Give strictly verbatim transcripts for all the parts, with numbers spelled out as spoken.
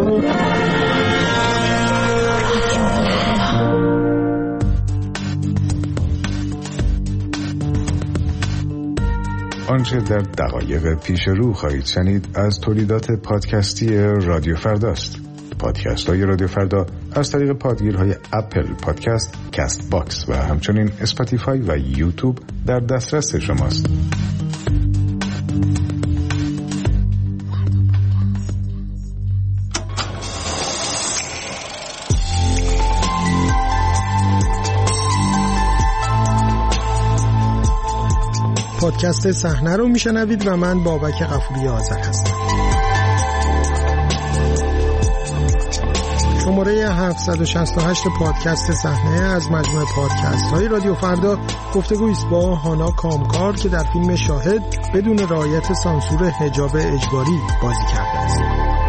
آنچه در دقایق پیش رو خواهید شنید از تولیدات پادکستی رادیو فرداست. پادکست های رادیو فردا از طریق پادگیرهای اپل پادکست، کست باکس و همچنین اسپاتیفای و یوتیوب در دسترس شماست. پادکست صحنه رو میشنوید و من بابک غفوری آذر هستم. شماره هفتصد و شصت و هشت پادکست صحنه از مجموعه پادکست های رادیو فردا گفتگویی است با هانا کامکار که در فیلم شاهد بدون رعایت سانسور حجاب اجباری بازی کرده است.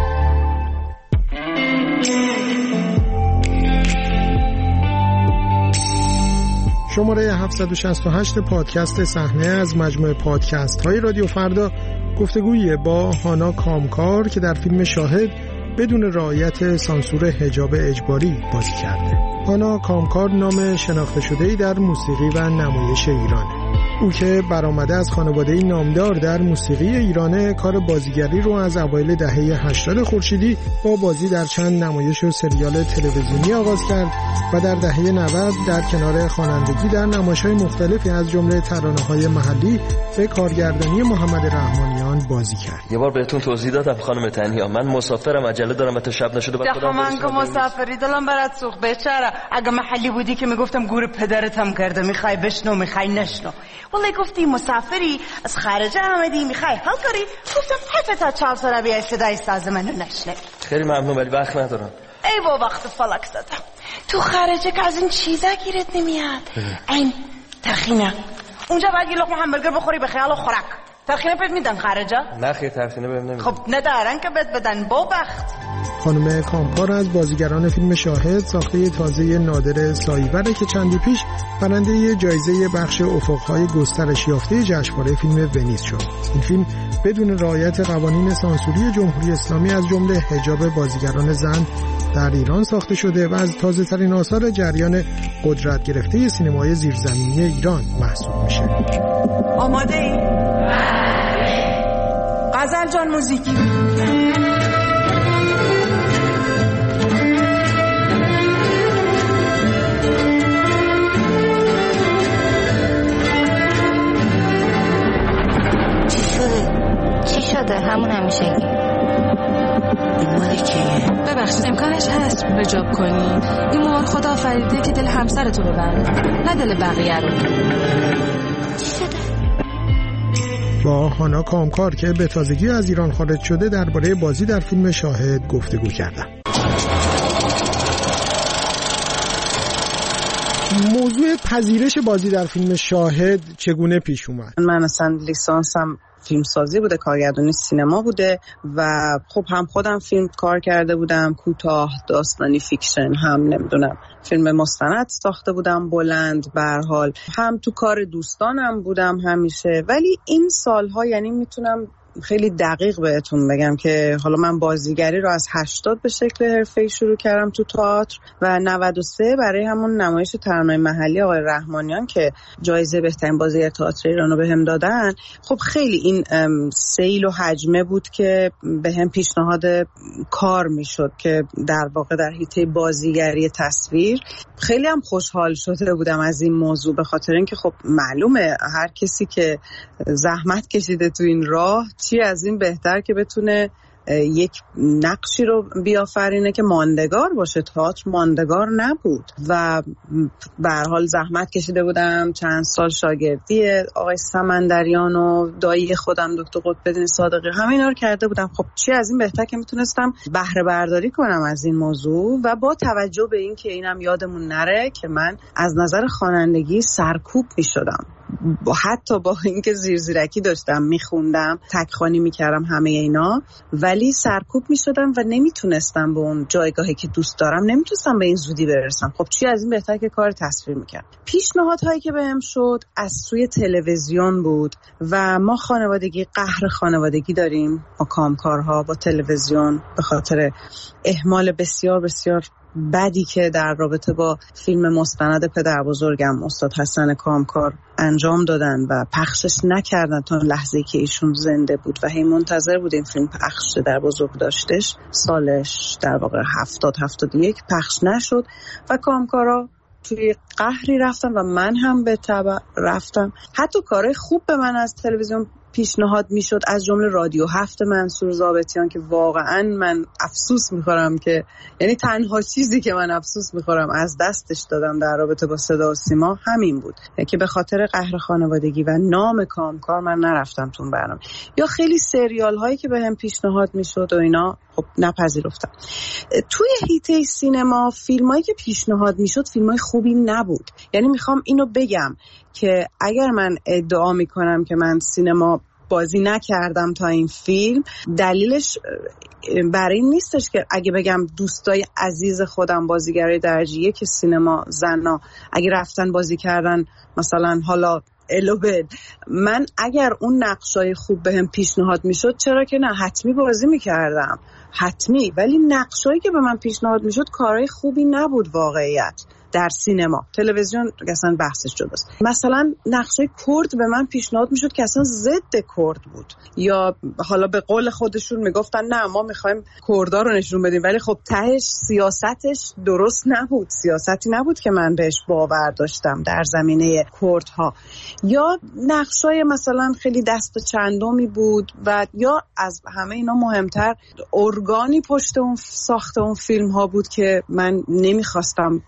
شماره هفتصد و شصت و هشت پادکست صحنه از مجموعه پادکست های رادیو فردا گفتگویی با هانا کامکار که در فیلم شاهد بدون رعایت سانسور حجاب اجباری بازی کرده. هانا کامکار نام شناخته شده‌ای در موسیقی و نمایش ایرانه. او که برآمده از خانواده‌ای نامدار در موسیقی ایرانه، کار بازیگری رو از اوایل دهه هشتاد خورشیدی با بازی در چند نمایش و سریال تلویزیونی آغاز کرد و در دهه نود در کنار خوانندگی در نمایش‌های مختلفی از جمله ترانه‌های محلی به کارگردانی محمد رحمانیان بازی کرد. یه بار بهتون توضیح دادم خانم تنیا، من مسافرم، عجله دارم و تا شب نشده بعد خودم من که مسافری دلم برات سوخت بیچاره. اگه محلی بودی که میگفتم گور پدرت هم کرده، میخوای بشنو میخوای نشنو. والله گفتی مسافری از خارج آمدی میخوای حال کاری، گفتم حیف تا چهار سال بیای صدای ساز منو نشنه. خیلی ممنون ولی وقت ندارم. ای با وقت فلک زدم. تو خارجه که از این چیزا گیرت نمیاد. این ترخینه اونجا باید یه لقمه همبرگر بخوری به خیال و خوراک. ترخینه بهت میدن خارجه؟ نه خیلی ترخینه بهم نمیدن. خب ندارن که بهت بدن با وقت. خانم کامکار از بازیگران فیلم شاهد ساخته تازه نادر ساییوره که چندی پیش برنده جایزه بخش افق‌های گسترش یافته جشنواره فیلم ونیز شد. این فیلم بدون رعایت قوانین سانسوری جمهوری اسلامی از جمله حجاب بازیگران زن در ایران ساخته شده و از تازه‌ترین آثار جریان قدرت گرفته سینمای زیرزمینی ایران محسوب میشه. آماده ای؟ غزل جان موزیک. چی شده؟ همون همیشگی. این مال کیه؟ ببخشید امکانش هست رجاب کنی؟ این مال خدا آفریده که دل همسرتو ببره، نه دل بقیه رو. چی شده؟ با هانا کامکار که به تازگی از ایران خارج شده درباره بازی در فیلم شاهد گفتگو کردم. موضوع پذیرش بازی در فیلم شاهد چگونه پیش اومد؟ من اصلا لیسانسم فیلمسازی بوده، کارگردانی سینما بوده و خب هم خودم فیلم کار کرده بودم، کوتاه، داستانی، فیکشن، هم نمیدونم فیلم مستند ساخته بودم بلند، به هر حال هم تو کار دوستانم بودم همیشه. ولی این سالها یعنی میتونم خیلی دقیق بهتون بگم که حالا من بازیگری رو از هشتاد به شکل حرفه‌ای شروع کردم تو تئاتر و نود و سه برای همون نمایش ترانه‌های محلی آقای رحمانیان که جایزه بهترین بازیگر تئاتر ایران رو بهم دادن. خب خیلی این سیل و حجمه بود که بهم پیشنهاد کار میشد که در واقع در حیطه بازیگری تصویر خیلی هم خوشحال شده بودم از این موضوع، به خاطر اینکه خب معلومه هر کسی که زحمت کشیده تو این راه چی از این بهتر که بتونه یک نقشی رو بیافرینه که ماندگار باشه. تئاتر ماندگار نبود و به هر حال زحمت کشیده بودم، چند سال شاگردی آقای سمندریان و دایی خودم دکتر قطب‌الدین صادقی همینا رو کرده بودم. خب چی از این بهتر که میتونستم بهره برداری کنم از این موضوع و با توجه به این که اینم یادمون نره که من از نظر خوانندگی سرکوب میشدم. حتی با اینکه زیرزیرکی داشتم میخوندم، تکخوانی میکردم همه اینا، ولی سرکوب میشدم و نمیتونستم به اون جایگاهی که دوست دارم، نمیتونستم به این زودی برسم. خب چی از این بهتر که کار تصویر میکرد. پیشنهادهایی که بهم شد از سوی تلویزیون بود و ما خانوادگی قهر خانوادگی داریم، ما کامکارها با تلویزیون به خاطر اهمال بسیار بسیار بدی که در رابطه با فیلم مستند پدر بزرگم استاد حسن کامکار انجام دادن و پخشش نکردن تا لحظه‌ای که ایشون زنده بود و هی منتظر بود این فیلم پخش در بزرگ داشتش، سالش در واقع هفتاد هفتاد و یک پخش نشد و کامکارا توی قهری رفتم و من هم به تبع رفتم. حتی کارهای خوب به من از تلویزیون پیشنهاد میشد، از جمله رادیو هفت منصور ضابطیان که واقعا من افسوس میخورم که یعنی تنها چیزی که من افسوس میخورم از دستش دادم در رابطه با صدا و سیما همین بود که به خاطر قهر خانوادگی و نام کامکار من نرفتم تو برنامه. یا خیلی سریال هایی که بهم پیشنهاد میشد و اینا خب نپذیرفتم. توی هیته سینما فیلمایی که پیشنهاد میشد فیلمای خوبی نبود. یعنی میخوام اینو بگم که اگر من ادعا میکنم که من سینما بازی نکردم تا این فیلم، دلیلش برای این نیستش که اگه بگم دوستای عزیز خودم بازیگرای درجه یک سینما زنا اگه رفتن بازی کردن مثلا حالا الوبل، من اگر اون نقشای خوب بهم پیشنهاد میشد چرا که نه، حتمی بازی میکردم، حتمی. ولی نقشایی که به من پیشنهاد میشد کارهای خوبی نبود واقعیت در سینما. تلویزیون اصلا بحثش جداست. مثلا نقشه کرد به من پیشنهاد میشد که اصلا ضد کرد بود، یا حالا به قول خودشون میگفتن نه ما میخوایم کردها رو نشون بدیم، ولی خب تهش سیاستش درست نبود، سیاستی نبود که من بهش باور داشتم در زمینه کردها. یا نقشای مثلا خیلی دست و چندمی بود و یا از همه اینا مهمتر ارگانی پشت اون ساخت اون فیلم ها بود که من نمیخواستم،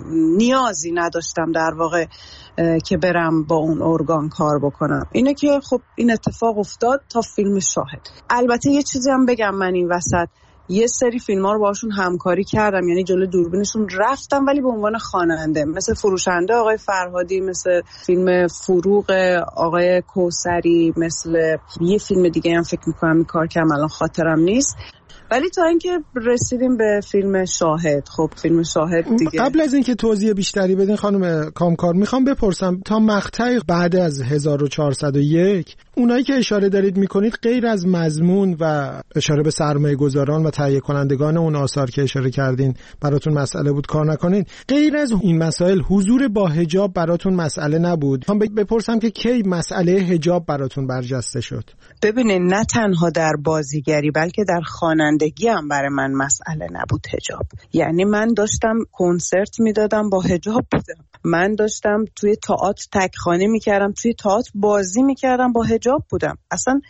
نیازی نداشتم در واقع که برم با اون ارگان کار بکنم. اینه که خب این اتفاق افتاد تا فیلم شاهد. البته یه چیزی هم بگم، من این وسط یه سری فیلم ها رو باشون همکاری کردم، یعنی جلوی دوربینشون رفتم ولی به عنوان خواننده، مثل فروشنده آقای فرهادی، مثل فیلم فروغ آقای کوثری، مثل یه فیلم دیگه هم فکر میکنم این کار کردم الان خاطرم نیست. ولی تا اینکه رسیدیم به فیلم شاهد، خب فیلم شاهد دیگه. قبل از اینکه توضیح بیشتری بدین خانم کامکار، میخوام بپرسم تا مقطع بعد از هزار و چهارصد و یک اونایی که اشاره دارید میکنید غیر از مضمون و اشاره به سرمایه گذاران و تهیه کنندگان اون آثار که اشاره کردین براتون مسئله بود کار نکنین، غیر از این مسائل حضور با حجاب براتون مسئله نبود؟ هم بپرسم که کی مسئله حجاب براتون برجسته شد؟ ببینید نه تنها در بازیگری بلکه در خوانندگی هم برای من مسئله نبود حجاب. یعنی من داشتم کنسرت میدادم با حجاب بودم، من داشتم توی تئاتر تکخوانی میکردم، توی تئاتر بازی میکردم با حجاب بودم. اصلا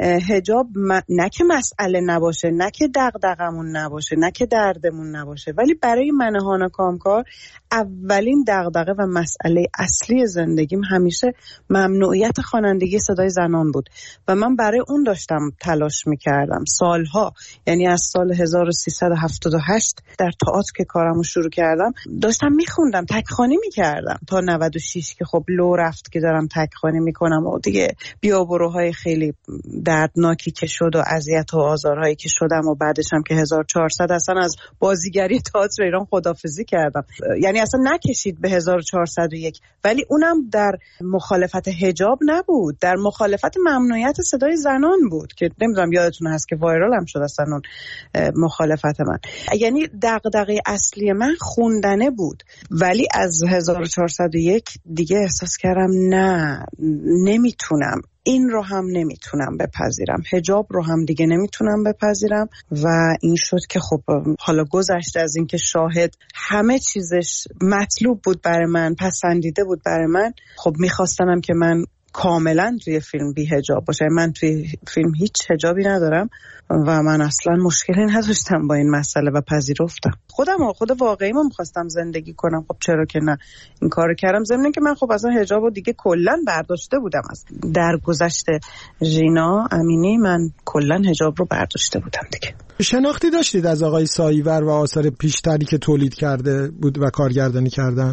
حجاب نه که مسئله نباشه، نه که دغدغمون نباشه، نه که دردمون نباشه، ولی برای من هانا کامکار اولین دغدغه و مسئله اصلی زندگیم همیشه ممنوعیت خوانندگی صدای زنان بود و من برای اون داشتم تلاش میکردم سالها. یعنی از سال هزار و سیصد و هفتاد و هشت در تئاتر که کارمو شروع کردم داشتم میخوندم، تکخوانی میکردم تا نود و شش که خب لو رفت که دارم تکخوانی میکنم و دیگه بیابروهای خیلی دردناکی که شد و اذیت و آزارهایی که شدم و بعدش هم که هزار و چهارصد اصلا از بازیگری تئاتر ایران خداحافظی کردم. یعنی اصلا نکشید به هزار و چهارصد و یک، ولی اونم در مخالفت حجاب نبود، در مخالفت ممنوعیت صدای زنان بود که نمیدونم یادتون هست که وایرال هم شد اصلا اون مخالفت من. یعنی دغدغه اصلی من خوندنه بود، ولی از هزار و چهارصد و یک دیگه احساس کردم نه نمیتونم، این رو هم نمیتونم بپذیرم، حجاب رو هم دیگه نمیتونم بپذیرم. و این شد که خب حالا گذشته از این که شاهد همه چیزش مطلوب بود برای من، پسندیده بود برای من، خب میخواستم که من کاملا توی فیلم بی حجاب باشه. من توی فیلم هیچ حجابی ندارم و من اصلا مشکلی نداشتم با این مسئله و پذیرفتم. خودم و خود واقعی ما میخواستم زندگی کنم، خب چرا که نه، این کارو کردم. ضمن که من خب اصلا حجابو دیگه کلا برداشته بودم. از در گذشته ژینا امینی من کلا حجاب رو برداشته بودم دیگه. شناختی داشتید از آقای سایور و آثار پیشتری که تولید کرده بود و کارگردانی کردن؟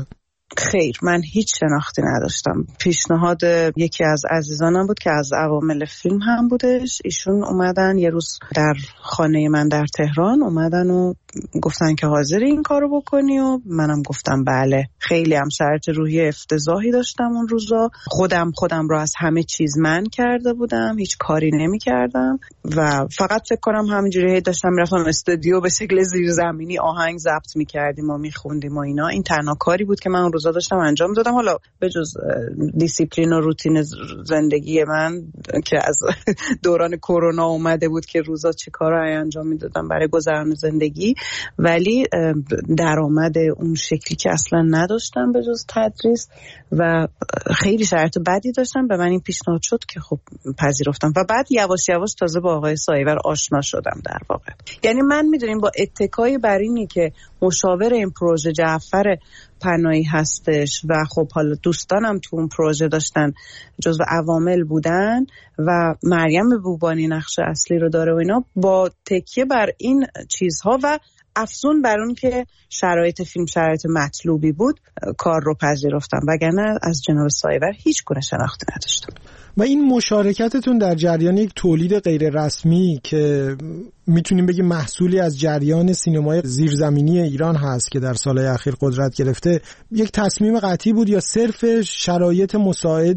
خیر، من هیچ شناختی نداشتم. پیشنهاد یکی از عزیزانم بود که از عوامل فیلم هم بودش. ایشون اومدن یه روز در خانه من در تهران اومدن و گفتن که حاضری این کارو بکنی و منم گفتم بله. خیلی هم شرط روحی افتضاحی داشتم اون روزا. خودم خودم رو از همه چیز منع کرده بودم، هیچ کاری نمی کردم و فقط فکر کنم همینجوری داشتم میرفتم استودیو به شکل زیرزمینی آهنگ ضبط میکردیم و میخوندیم و اینا. این تنها کاری بود که من اون روزا داشتم انجام دادم. حالا به جز دیسیپلین و روتین زندگی من که از دوران کرونا اومده بود که روزا چه کارایی انجام میدادم برای گذران زندگی، ولی درآمد اون شکلی که اصلا نداشتم به جز تدریس و خیلی شرط بدی داشتم. به من این پیشنهاد شد که خب پذیرفتم و بعد یواش یواش تازه با آقای سایور آشنا شدم در واقع. یعنی من میدونیم با اتکای بر اینی که مشاور این پروژه جعفر پناهی هستش و خب حالا دوستانم تو اون پروژه داشتن جزو عوامل بودن و مریم بوبانی نقش اصلی رو داره و اینا، با تکیه بر این چیزها و افزون بر اون که شرایط فیلم شرایط مطلوبی بود کار رو پذیرفتم، وگرنه از جناب سایور هیچ گونه شناختی نداشتم. و این مشارکتتون در جریان یک تولید غیر رسمی که میتونیم بگیم محصولی از جریان سینمای زیرزمینی ایران هست که در سالهای اخیر قدرت گرفته، یک تصمیم قطعی بود یا صرف شرایط مساعد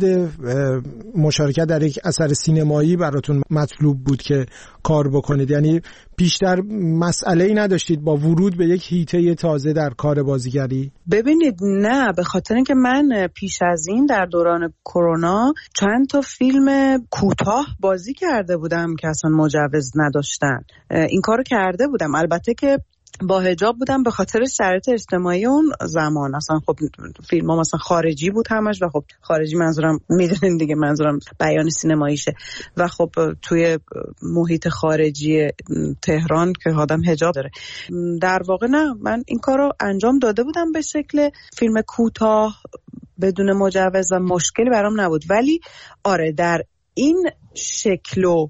مشارکت در یک اثر سینمایی براتون مطلوب بود که کار بکنید؟ یعنی بیشتر مسئله‌ای نداشتید با ورود به یک هیته تازه در کار بازیگری؟ ببینید نه، به خاطر اینکه من پیش از این در دوران کرونا چند تا فیلم کوتاه بازی کرده بودم که اصلا مجوز نداشتن. این کارو کرده بودم، البته که با حجاب بودم به خاطر شرایط اجتماعی اون زمان. اصلا خب فیلم ها مثلا خارجی بود همش و خب خارجی منظورم میدونین دیگه، منظورم بیان سینماییشه و خب توی محیط خارجی تهران که آدم حجاب داره. در واقع نه، من این کارو انجام داده بودم به شکل فیلم کوتاه بدون مجوز و مشکلی برام نبود، ولی آره در این شکل و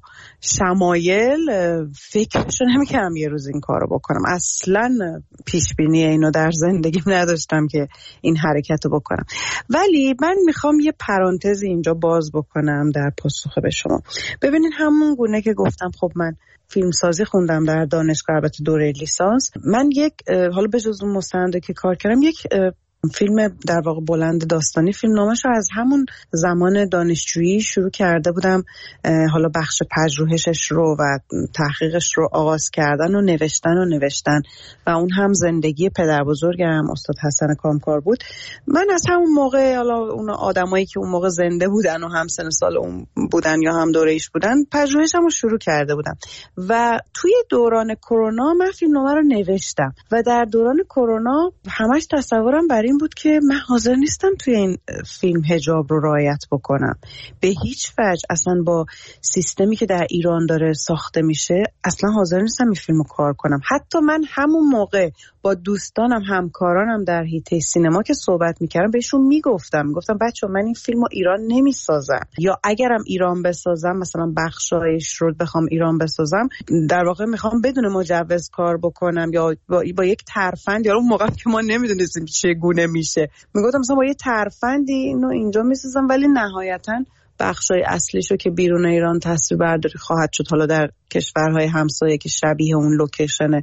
شمایل فکرشو نمی‌کردم یه روز این کارو بکنم. اصلاً پیش بینی اینو در زندگیم نداشتم که این حرکتو بکنم. ولی من میخوام یه پرانتز اینجا باز بکنم در پاسخ به شما. ببینید همون گونه که گفتم خب من فیلمسازی خوندم در دانشگاه، البته دوره لیسانس. من یک حالا به جز اون مستنده که کار کردم یک فیلم در واقع بلند داستانی فیلم نامش رو از همون زمان دانشجویی شروع کرده بودم. حالا بخش پژوهشش رو و تحقیقش رو آغاز کردن و نوشتن و نوشتن و اون هم زندگی پدر بزرگم استاد حسن کامکار بود. من از همون موقع حالا اون آدمایی که اون موقع زنده بودن و هم سن سال اون بودن یا هم دوره ایش بودن پژوهشم رو شروع کرده بودم و توی دوران کرونا من فیلم نامه رو نوشتم و در دوران کرونا همش تصورم بر این بود که من حاضر نیستم توی این فیلم حجاب رو رعایت بکنم به هیچ وجه. اصلا با سیستمی که در ایران داره ساخته میشه اصلا حاضر نیستم این فیلم رو کار کنم. حتی من همون موقع با دوستانم همکارانم در حیطه سینما که صحبت میکردم بهشون میگفتم میگفتم بچه‌ها من این فیلم رو ایران نمیسازم، یا اگرم ایران بسازم مثلا بخشایش رو بخوام ایران بسازم در واقع میخوام بدون مجوز کار بکنم یا با, با یک ترفند، یا اون موقع که ما نمیدونستیم چگونه میشه میگفتم مثلا با یه ترفندی اینو اینجا میسازم، ولی نهایتاً بخشای اصلیشو که بیرون ایران تصویر برداری خواهد شد حالا در کشورهای همسایه که شبیه اون لوکیشن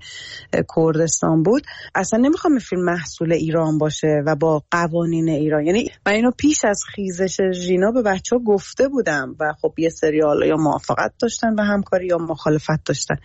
کردستان بود. اصلا نمیخوام این فیلم محصول ایران باشه و با قوانین ایران. یعنی من اینو پیش از خیزش ژینا به بچه‌ها گفته بودم و خب یه سریال یا موافقت داشتن به همکاری یا مخالفت داشتن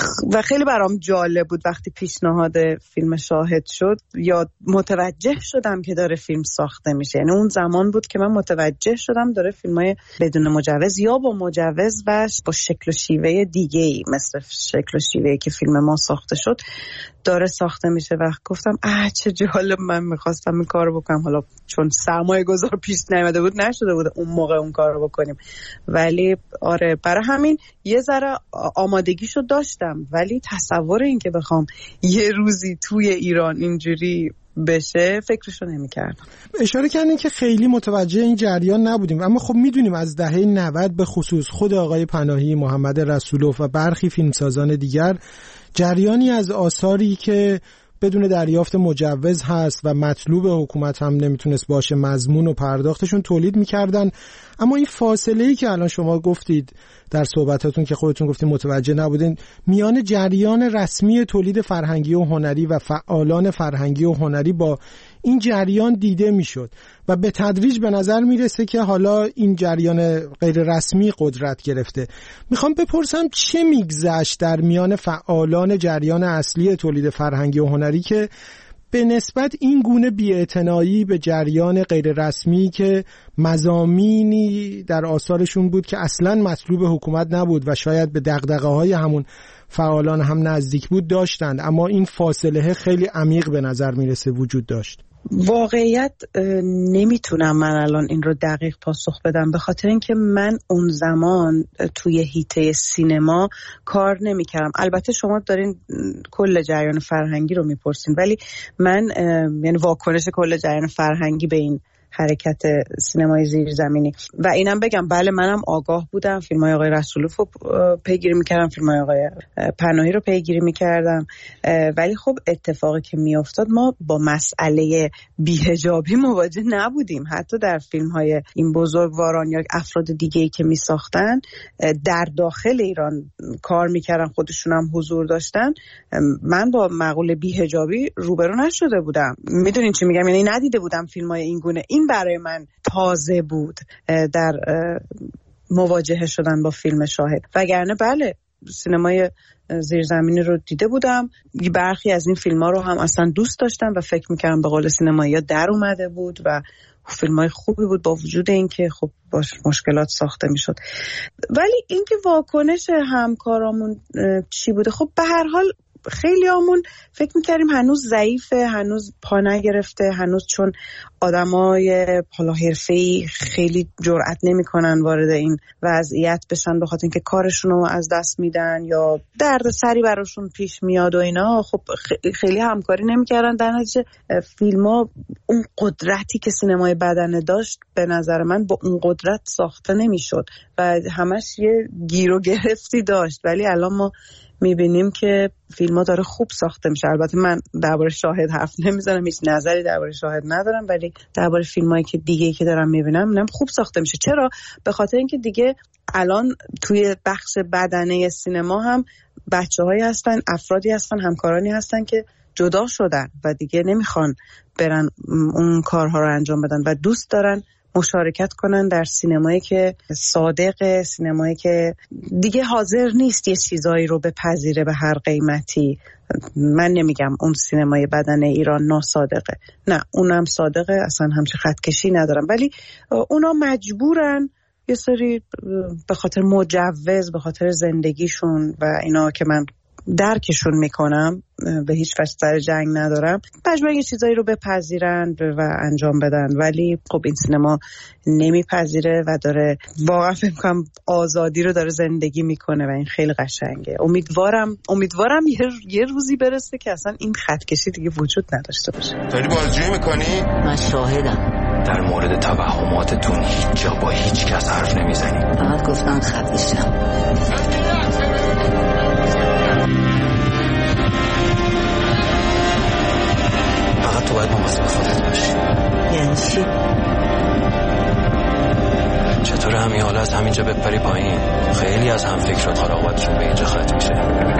و خیلی برام جالب بود وقتی پیشنهاد فیلم شاهد شد یا متوجه شدم که داره فیلم ساخته میشه. یعنی اون زمان بود که من متوجه شدم داره فیلمای بدون مجوز یا با مجوز و با شکل و شیوه دیگه ای مثل شکل و شیوهی که فیلم ما ساخته شد داره ساخته میشه و گفتم اه چه جالب، من میخواستم این کارو بکنم. حالا چون سرمایه گذار پیش نیامده بود نشده بود اون موقع اون کارو بکنیم، ولی آره برای همین یه ذره آمادگیشو داشتم، ولی تصور این که بخوام یه روزی توی ایران اینجوری بشه فکرشو نمی‌کردم. اشاره کردین که خیلی متوجه این جریان نبودیم، اما خب میدونیم از دهه نود به خصوص خود آقای پناهی، محمد رسولوف و برخی فیلمسازان دیگر جریانی از آثاری که بدون دریافت مجوز هست و مطلوب حکومت هم نمیتونست باشه، مضمون و پرداختشون تولید میکردن. اما این فاصله‌ای که الان شما گفتید در صحبتاتون که خودتون گفتید متوجه نبودین، میان جریان رسمی تولید فرهنگی و هنری و فعالان فرهنگی و هنری با این جریان دیده میشد و به تدریج به نظر میرسه که حالا این جریان غیر رسمی قدرت گرفته. میخوام بپرسم چه میگذشت در میان فعالان جریان اصلی تولید فرهنگی و هنری که به نسبت این گونه بی‌اعتنایی به جریان غیر رسمی که مضامینی در آثارشون بود که اصلاً مطلوب حکومت نبود و شاید به دغدغه‌های همون فعالان هم نزدیک بود داشتند، اما این فاصله خیلی عمیق به نظر میرسه وجود داشت. واقعیت نمیتونم من الان این رو دقیق پاسخ بدم، به خاطر اینکه من اون زمان توی حیطه سینما کار نمیکردم. البته شما دارین کل جریان فرهنگی رو میپرسین، ولی من یعنی واکنش کل جریان فرهنگی به این حرکت سینمای زیرزمینی و اینم بگم بله منم آگاه بودم، فیلم‌های آقای رسولوف رو پیگیری می‌کردم، فیلم‌های آقای پناهی رو پیگیری می‌کردم، ولی خب اتفاقی که میافتاد ما با مسئله بی‌حجابی مواجه نبودیم. حتی در فیلم‌های این بزرگواران یا افراد دیگه‌ای که می‌ساختن در داخل ایران کار می‌کردن، خودشون هم حضور داشتن، من با مقوله بی‌حجابی روبرو نشده بودم. میدونین چی میگم؟ یعنی ندیده بودم فیلم‌های این گونه. این برای من تازه بود در مواجهه شدن با فیلم شاهد، وگرنه بله سینمای زیرزمینی رو دیده بودم، برخی از این فیلم‌ها رو هم اصلا دوست داشتم و فکر می‌کردم به قول سینمایی‌ها در اومده بود و فیلم‌های خوبی بود با وجود اینکه خب باش مشکلات ساخته می‌شد. ولی اینکه واکنش همکارامون چی بوده، خب به هر حال خیلی همون فکر میکردیم هنوز ضعیفه، هنوز پا نگرفته، هنوز چون آدمای حالا حرفه‌ای خیلی جرئت نمیکنن وارد این وضعیت بشن به خاطر اینکه کارشون رو از دست میدن یا درد سری براشون پیش میاد و اینا، خب خیلی همکاری نمیکردن. در نتیجه فیلم‌ها اون قدرتی که سینمای بدنه داشت به نظر من با اون قدرت ساخته نمیشد و همش یه گیر و گرفتی داشت. ولی الان ما میبینیم که فیلم ها داره خوب ساخته میشه. البته من درباره شاهد حرف نمیزنم، هیچ نظری درباره شاهد ندارم، ولی درباره فیلم هایی که دیگه که دارم میبینم میبینم خوب ساخته میشه. چرا؟ به خاطر اینکه دیگه الان توی بخش بدنه سینما هم بچه هایی هستن، افرادی هستن، همکارانی هستن که جدا شدن و دیگه نمیخوان برن اون کارها رو انجام بدن و دوست دارن مشارکت کنن در سینمایی که صادق، سینمایی که دیگه حاضر نیست یه چیزایی رو بپذیره به هر قیمتی. من نمیگم اون سینمای بدن ایران ناصادقه، نه اونم صادقه، اصلا همچه خطکشی ندارم، ولی اونا مجبورن یه سری به خاطر مجوز، به خاطر زندگیشون و اینا که من درکشون میکنم، به هیچ وجه سر جنگ ندارم، مجبورن یه چیزایی رو بپذیرن و انجام بدن. ولی خب این سینما نمیپذیره و داره واقعا فکر کنم آزادی رو داره زندگی میکنه و این خیلی قشنگه. امیدوارم امیدوارم یه, یه روزی برسه که اصلا این خطکشی دیگه وجود نداشته باشه. داری بازجویی میکنی؟ من شاهدم. در مورد توهماتتون هیچ جا با هیچ کس حرف نمیزنی. فقط گفتم خفشم. تو باید مواظب خودت باشی. یعنی چی؟ چطور همین حالا از همینجا بپری پایین؟ خیلی از هم فکرات حراقتشون به اینجا ختم میشه.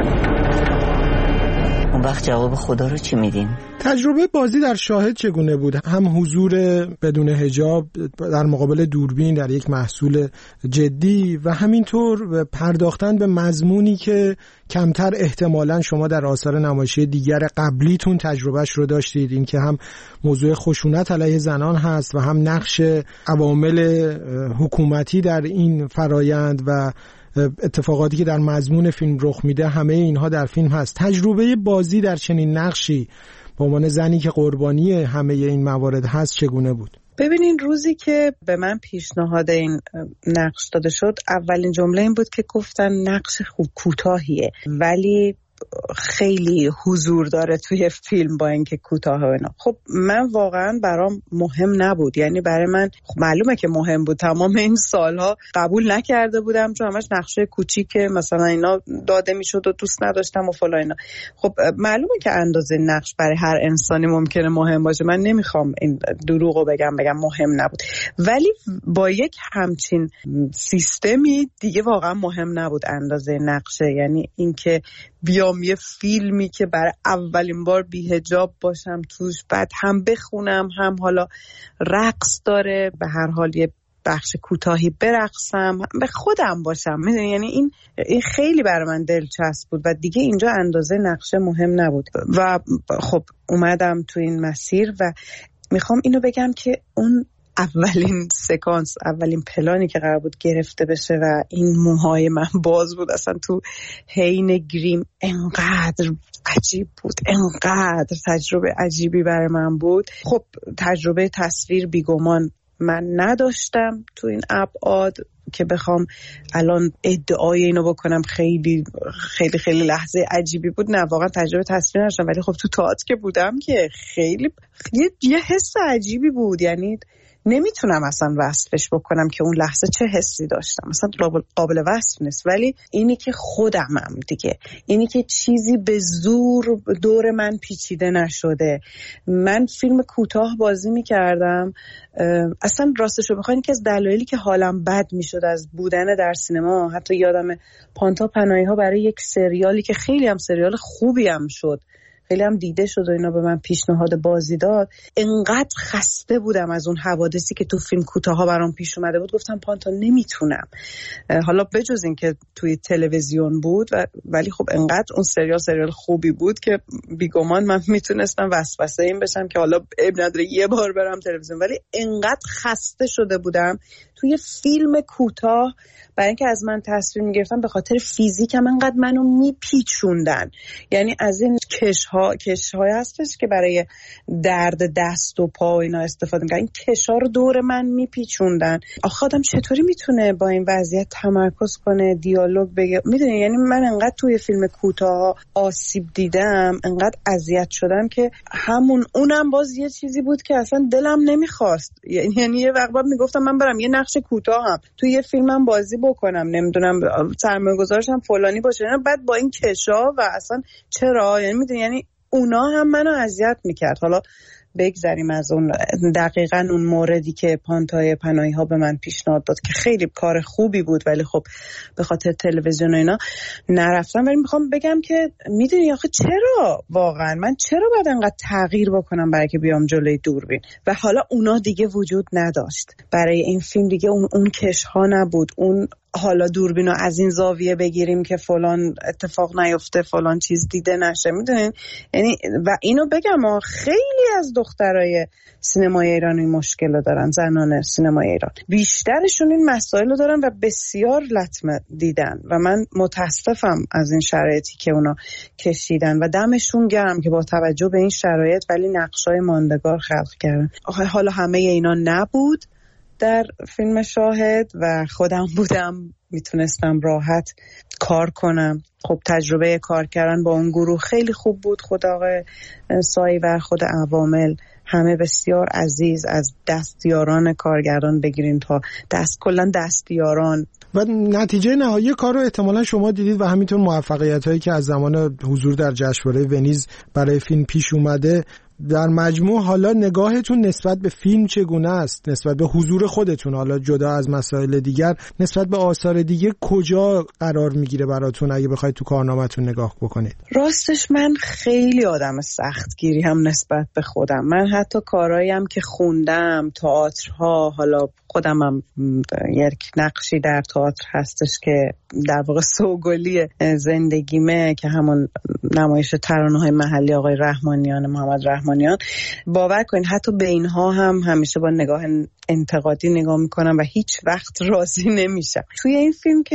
اون وقت جواب خدا رو چی میدین؟ تجربه بازی در شاهد چگونه بود؟ هم حضور بدون حجاب در مقابل دوربین در یک محصول جدی و همینطور پرداختن به مضمونی که کمتر احتمالاً شما در آثار نمایشی دیگر قبلیتون تجربهش رو داشتید، این که هم موضوع خشونت علیه زنان هست و هم نقش عوامل حکومتی در این فرایند و اتفاقاتی که در مضمون فیلم رخ میده، همه اینها در فیلم هست. تجربه بازی در چنین نقشی به عنوان زنی که قربانی همه این موارد هست چگونه بود؟ ببینین روزی که به من پیشنهاد این نقش داده شد، اولین جمله این بود که گفتن نقش خوب کوتاهیه ولی خیلی حضور داره توی فیلم با اینکه کوتاه و اینا. خب من واقعا برام مهم نبود، یعنی برای من خب معلومه که مهم بود، تمام این سالها قبول نکرده بودم چون همش نقشه کوچیکه مثلا اینا داده میشد و دوست نداشتم و فلان اینا. خب معلومه که اندازه نقش برای هر انسانی ممکنه مهم باشه، من نمیخوام این دروغو بگم بگم مهم نبود، ولی با یک همچین سیستمی دیگه واقعا مهم نبود اندازه نقشه. یعنی اینکه بیام یه فیلمی که برای اولین بار بی‌حجاب باشم توش، بعد هم بخونم هم حالا رقص داره، به هر حال یه بخش کوتاهی برقصم، به خودم باشم، میدونی، یعنی این این خیلی برای من دلچسب بود و دیگه اینجا اندازه نقشه مهم نبود و خب اومدم تو این مسیر و میخوام اینو بگم که اون اولین سکانس، اولین پلانی که قرار بود گرفته بشه و این موهای من باز بود اصلا تو حین گریم، انقدر عجیب بود، انقدر تجربه عجیبی برای من بود. خب تجربه تصویر بیگمان من نداشتم تو این ابعاد که بخوام الان ادعای اینو بکنم خیلی خیلی خیلی لحظه عجیبی بود، نه واقعا تجربه تصویر نداشتم، ولی خب تو تئاتر که بودم که خیلی یه, یه حس عجیبی بود، یعنی نمیتونم اصلا وصفش بکنم که اون لحظه چه حسی داشتم، مثلا قابل وصف نیست. ولی اینی که خودمم دیگه، اینی که چیزی به زور دور من پیچیده نشده. من فیلم کوتاه بازی میکردم، اصلا راستشو بخواین که از دلایلی که حالم بد میشد از بودن در سینما، حتی یادم پانتا پناهی ها برای یک سریالی که خیلی هم سریال خوبی هم شد، خیلی هم دیده شد و اینا به من پیشنهاد بازی داد، انقدر خسته بودم از اون حوادثی که تو فیلم کوتاها برام پیش اومده بود، گفتم پانتا نمیتونم. حالا بجز این که توی تلویزیون بود و ولی خب انقدر اون سریال سریال خوبی بود که بیگمان من میتونستم وسوسه این بشم که حالا اب نداره یه بار برم تلویزیون، ولی انقدر خسته شده بودم توی فیلم کوتاه برای اینکه از من تصویر میگرفتن، به خاطر فیزیکم انقدر منو میپیچوندن. یعنی از این کشها کشهای هستش که برای درد دست و پا و اینا استفاده میکنن، این کشا رو دور من میپیچوندن. آخه آدم چطوری میتونه با این وضعیت تمرکز کنه، دیالوگ بگه؟ میدونی، یعنی من انقدر توی فیلم کوتاه آسیب دیدم، انقدر اذیت شدم که همون اونم باز یه چیزی بود که اصلا دلم نمیخواست. یعنی یه وقت بعد میگفتم من برم یه نقش کوتاهم توی یه فیلمم بازی بکنم، نمیدونم سرمایه‌گذارشم فلانی باشه، بعد با این کشا و اصلا چرا، یعنی میدونی، یعنی اونا هم منو اذیت میکرد. حالا بگذریم از اون دقیقاً اون موردی که پانتای پناهی ها به من پیشنهاد داد که خیلی کار خوبی بود، ولی خب به خاطر تلویزیون و اینا نرفتم. ولی میخوام بگم که میدونی آخه چرا واقعا من چرا باید انقدر تغییر بکنم برای که بیام جلوی دوربین؟ و حالا اونا دیگه وجود نداشت برای این فیلم، دیگه اون اون کش ها نبود، اون حالا دوربینو از این زاویه بگیریم که فلان اتفاق نیفته، فلان چیز دیده نشه، میدونین؟ یعنی و اینو بگم خیلی از دخترای سینمای ایران این مشکل دارن، زنان سینمای ایران بیشترشون این مسائل رو دارن و بسیار لطمه دیدن و من متاسفم از این شرایطی که اونا کشیدن و دمشون گرم که با توجه به این شرایط ولی نقشای ماندگار خلق کردن. حالا همه اینا نبود در فیلم شاهد و خودم بودم میتونستم راحت کار کنم. خب تجربه کار کردن با اون گروه خیلی خوب بود، خود آقای سایی و خود عوامل همه بسیار عزیز، از دستیاران کارگردان بگیرین تا دست کلن دستیاران. و نتیجه نهایی کار رو احتمالا شما دیدید و همینطور موفقیت هایی که از زمان حضور در جشنواره ونیز برای فیلم پیش اومده. در مجموع حالا نگاهتون نسبت به فیلم چگونه است؟ نسبت به حضور خودتون، حالا جدا از مسائل دیگر، نسبت به آثار دیگه کجا قرار میگیره براتون اگه بخواید تو کارنامه‌تون نگاه بکنید؟ راستش من خیلی آدم سختگیری هم نسبت به خودم. من حتی کارهاییم که خوندم، تئاترها، حالا خودم هم یک نقشی در تئاتر هستش که در واقع سوگلی زندگیمه که همون نمایش ترانه‌های محلی آقای رحمانیان، محمد رحمانیان، باور کنین حتی به اینها هم همیشه با نگاه انتقادی نگاه میکنم و هیچ وقت راضی نمیشم. توی این فیلم که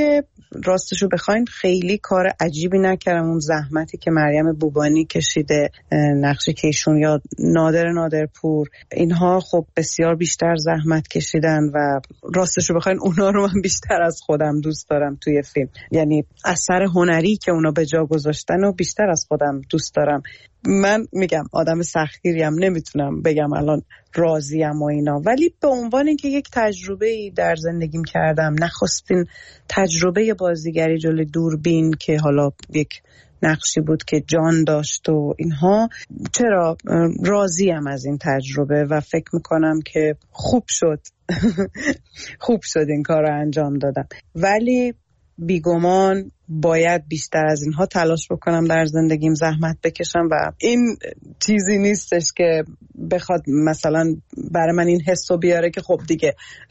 راستشو بخواین خیلی کار عجیبی نکردم. اون زحمتی که مریم بوبانی کشیده نقش کیشون یا نادر نادرپور، اینها خب بسیار بیشتر زحمت کشیدن و راستشو بخواین اونا رو من بیشتر از خودم دوست دارم توی فیلم. یعنی اثر هنری که اونا به جا گذاشتن و بیشتر از خودم دوست دارم. من میگم آدم سختگیریم، نمیتونم بگم الان راضیم و اینا، ولی به عنوان اینکه یک تجربه‌ای در زندگیم کردم، نخستین تجربه بازیگری جلوی دوربین که حالا یک نقشی بود که جان داشت و اینها، چرا راضیم از این تجربه و فکر میکنم که خوب شد خوب شد این کار رو انجام دادم. ولی بیگمان باید بیشتر از اینها تلاش بکنم در زندگیم، زحمت بکشم و این چیزی نیستش که بخواد مثلا برای من این حسو بیاره که خب دیگه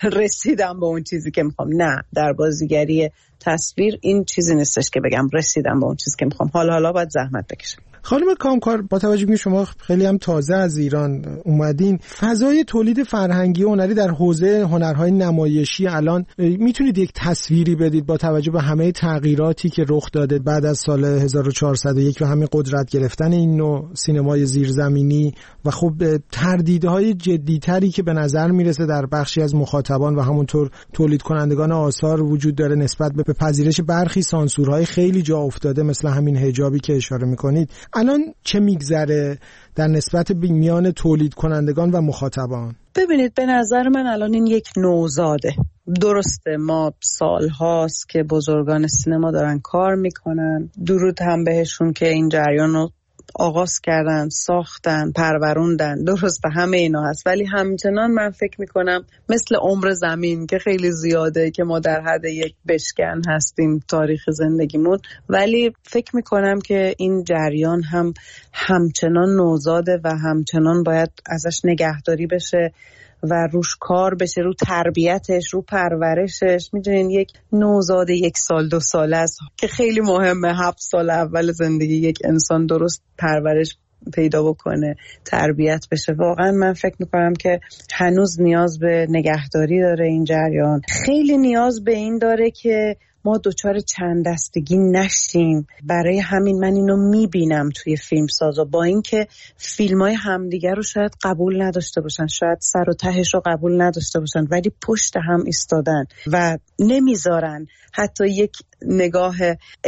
رسیدم به اون چیزی که میخوام. نه، در بازیگری تصویر این چیزی نیستش که بگم رسیدم به اون چیزی که میخوام. حالا حالا باید زحمت بکشم. خانم کامکار، با توجه به شما خیلی هم تازه از ایران اومدین، فضای تولید فرهنگی و هنری در حوزه هنرهای نمایشی الان میتونید یک تصویری بدید با توجه به همه تغییراتی که رخ داده بعد از سال هزار و چهارصد و یک و همین قدرت گرفتن این نوع سینمای زیرزمینی و خب تردیدهای جدیتری که به نظر میرسه در بخشی از مخاطبان و همونطور تولید کنندگان آثار وجود داره نسبت به پذیرش برخی سانسورهای خیلی جا افتاده مثل همین حجابی که اشاره میکنید، الان چه میگذره در نسبت میان تولید کنندگان و مخاطبان؟ ببینید، به نظر من الان این یک نوزاده. درسته ما سال هاست که بزرگان سینما دارن کار میکنن، درود هم بهشون که این جریان رو آغاز کردن، ساختن، پروروندن، درسته همه اینا هست، ولی همچنان من فکر میکنم مثل عمر زمین که خیلی زیاده که ما در حد یک بشکن هستیم تاریخ زندگیمون، ولی فکر میکنم که این جریان هم همچنان نوزاده و همچنان باید ازش نگهداری بشه و روش کار بشه، رو تربیتش، رو پرورشش. میدونین یک نوزاد یک سال دو ساله است که خیلی مهمه هفت سال اول زندگی یک انسان درست پرورش پیدا بکنه، تربیت بشه. واقعا من فکر میکنم که هنوز نیاز به نگهداری داره این جریان، خیلی نیاز به این داره که ما دوچار چند دستگی نشیم. برای همین من اینو میبینم توی فیلم سازا، با اینکه فیلمای همدیگر رو شاید قبول نداشته باشن، شاید سر و تهش رو قبول نداشته باشن، ولی پشت هم ایستادن و نمیذارن حتی یک نگاه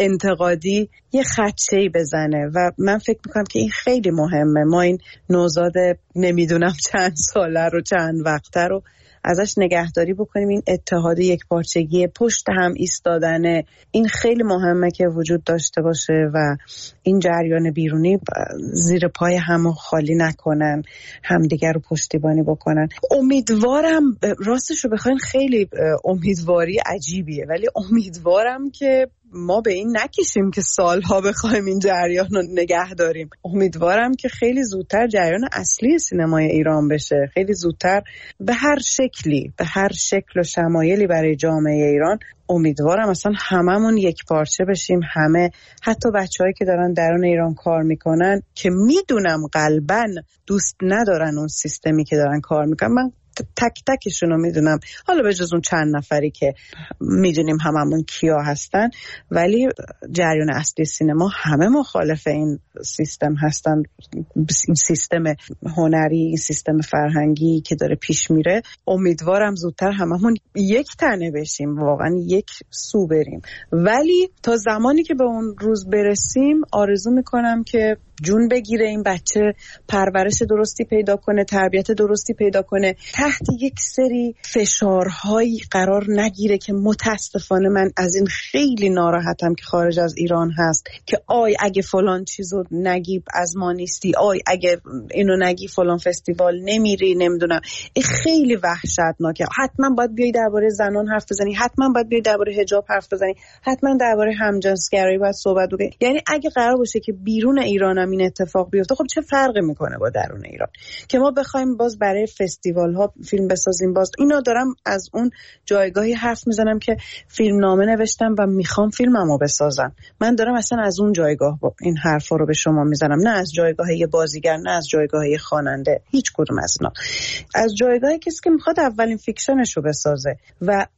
انتقادی یه خدشه‌ای بزنه و من فکر میکنم که این خیلی مهمه. ما این نوزاد نمیدونم چند ساله رو، چند وقته رو ازش نگهداری بکنیم. این اتحاد یک پارچگی، پشت هم ایستادنه، این خیلی مهمه که وجود داشته باشه و این جریان بیرونی زیر پای هم خالی نکنن، همدیگر رو پشتیبانی بکنن. امیدوارم، راستش رو بخواین خیلی امیدواری عجیبیه، ولی امیدوارم که ما به این نکشیم که سالها بخوایم این جریان رو نگه داریم. امیدوارم که خیلی زودتر جریان اصلی سینمای ایران بشه، خیلی زودتر به هر شکلی، به هر شکل و شمایلی برای جامعه ایران. امیدوارم اصلا هممون یک پارچه بشیم، همه، حتی بچه‌هایی که دارن درون ایران کار میکنن که میدونم قلباً دوست ندارن اون سیستمی که دارن کار میکنن. من تک تکشون رو میدونم، حالا به جز اون چند نفری که میدونیم هممون کیا هستن، ولی جریان اصلی سینما همه مخالف این سیستم هستن. این سیستم هنری، این سیستم فرهنگی که داره پیش میره، امیدوارم زودتر هممون یک تنه بشیم، واقعا یک سو بریم. ولی تا زمانی که به اون روز برسیم آرزو میکنم که جون بگیره این بچه، پرورش درستی پیدا کنه، تربیت درستی پیدا کنه، تحت یک سری فشارهایی قرار نگیره که متاسفانه من از این خیلی ناراحتم که خارج از ایران هست، که آی اگه فلان چیزو نگی از ما نیستی، آی اگه اینو نگی فلان فستیوال نمیری، نمیدونم. این خیلی وحشتناکه. حتما باید بیای درباره زنان حرف بزنی، حتما باید بیای درباره حجاب حرف بزنی، حتما درباره همجنسگرایی باید صحبت بکنی. یعنی اگه قرار باشه که بیرون ایران این اتفاق بیفته، خب چه فرقی میکنه با درون ایران؟ که ما بخوایم باز برای فستیوال ها فیلم بسازیم. باز اینا دارم از اون جایگاهی حرف میزنم که فیلم نامه نوشتم و میخوام فیلممو بسازم. من دارم اصلا از اون جایگاه با این حرفا رو به شما میزنم، نه از جایگاه یه بازیگر، نه از جایگاه یه خواننده، هیچ کدوم از اینا. از جایگاه کسی که میخواد اولین فیکشنش رو بسازه و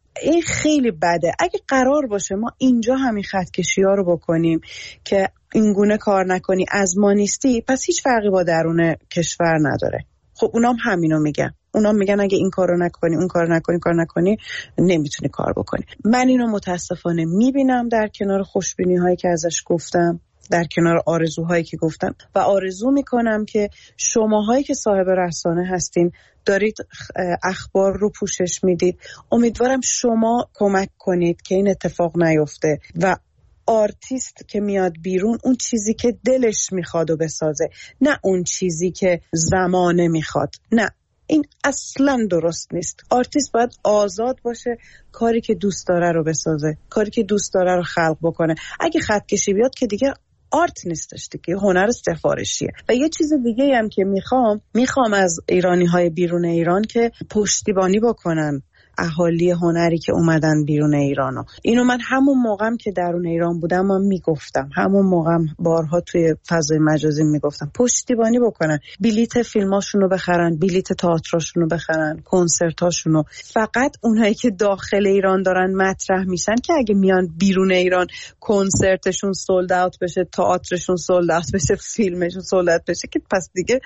این خیلی بده. اگه قرار باشه ما اینجا همین خط کشی ها رو بکنیم که این گونه کار نکنی از ما نیستی، پس هیچ فرقی با درون کشور نداره. خب اونام همینو میگن. اونا میگن اگه این کارو نکنی اون کارو نکنی کار نکنی نمیتونی کار بکنی. من اینو متاسفانه میبینم در کنار خوشبینی هایی که ازش گفتم، در کنار آرزوهایی که گفتم، و آرزو میکنم که شماهایی که صاحب رسانه هستین دارید اخبار رو پوشش میدید، امیدوارم شما کمک کنید که این اتفاق نیفته و آرتیست که میاد بیرون اون چیزی که دلش میخواد و بسازه، نه اون چیزی که زمانه میخواد. نه، این اصلا درست نیست. آرتیست باید آزاد باشه، کاری که دوست داره رو بسازه، کاری که دوست داره رو خلق بکنه. اگه خط کشی بیاد که دیگه آرت نیستش دیگه، هنر سفارشیه. و یه چیز دیگه هم که میخوام میخوام از ایرانی های بیرون ایران که پشتیبانی بکنن اهالی هنری که اومدن بیرون ایرانو. اینو من همون موقعم که درون ایران بودم من میگفتم، همون موقعم بارها توی فضای مجازی میگفتم پشتیبانی بکنن، بلیت فیلماشونو بخرن، بلیت تئاتراشونو بخرن، کنسرتاشونو. فقط اونایی که داخل ایران دارن مطرح میشن که اگه میان بیرون ایران کنسرتشون سولد اوت بشه، تئاترشون سولد اوت بشه، فیلمشون سولد اوت بشه، که پس دیگه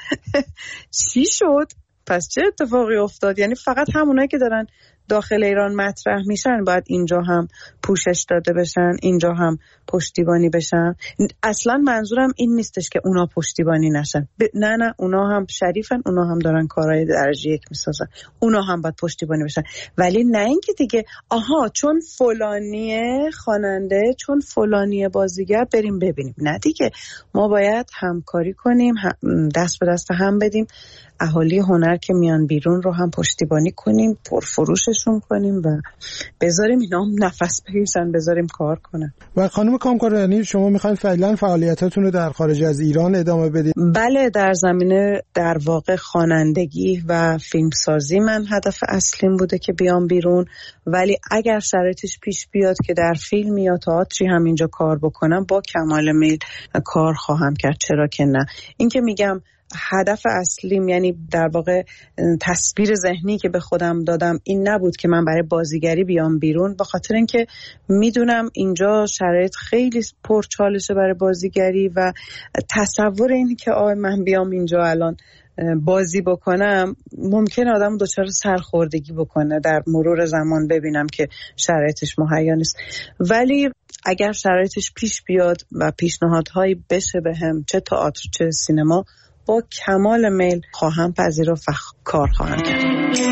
چی شد؟ پس چه اتفاقی افتاد؟ یعنی فقط همونایی که دارن داخل ایران مطرح میشن باید اینجا هم پوشش داده بشن، اینجا هم پشتیبانی بشن. اصلا منظورم این نیستش که اونا پشتیبانی نشن، ب... نه نه اونا هم شریفن، اونا هم دارن کارهای درجه یک میسازن، اونا هم باید پشتیبانی بشن. ولی نه اینکه دیگه آها چون فلانیه خواننده، چون فلانیه بازیگر بریم ببینیم. نه دیگه، ما باید همکاری کنیم، هم دست به دست هم بدیم، اهالی هنر که میان بیرون رو هم پشتیبانی کنیم، پرفروششون کنیم و بذاریم اینا هم نفس بکشن، بذاریم کار کنن. و خانم کامکار، یعنی شما میخواین فعلا فعالیتاتون رو در خارج از ایران ادامه بدید؟ بله، در زمینه در واقع خوانندگی و فیلمسازی من هدف اصلیم بوده که بیام بیرون، ولی اگر شرایطش پیش بیاد که در فیلم یا تئاتری هم اینجا کار بکنم با کمال میل کار خواهم کرد، چرا که نه. این که میگم هدف اصلیم، یعنی در واقع تصویر ذهنی که به خودم دادم این نبود که من برای بازیگری بیام بیرون، به خاطر اینکه میدونم اینجا شرایط خیلی پرچالشه برای بازیگری و تصور این که آه من بیام اینجا الان بازی بکنم ممکنه آدم دچار سرخوردگی بکنه، در مرور زمان ببینم که شرایطش مهیا نیست. ولی اگر شرایطش پیش بیاد و پیشنهادهایی بشه بهم، چه تئاتر چه سینما، با کمال میل خواهم پذیرفت و کار خواهم کرد.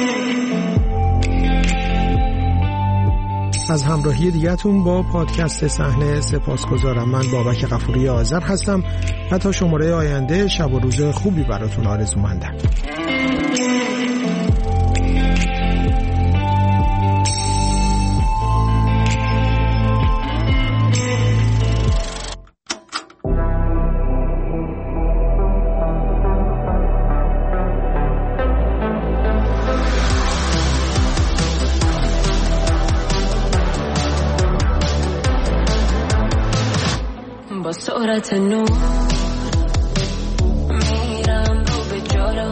از همراهی دیگه‌تون با پادکست صحنه سپاسگزارم. من بابک غفوری آذر هستم و تا شماره آینده شب و روز خوبی براتون آرزومندم. سرعت نور میرم رو به جلو،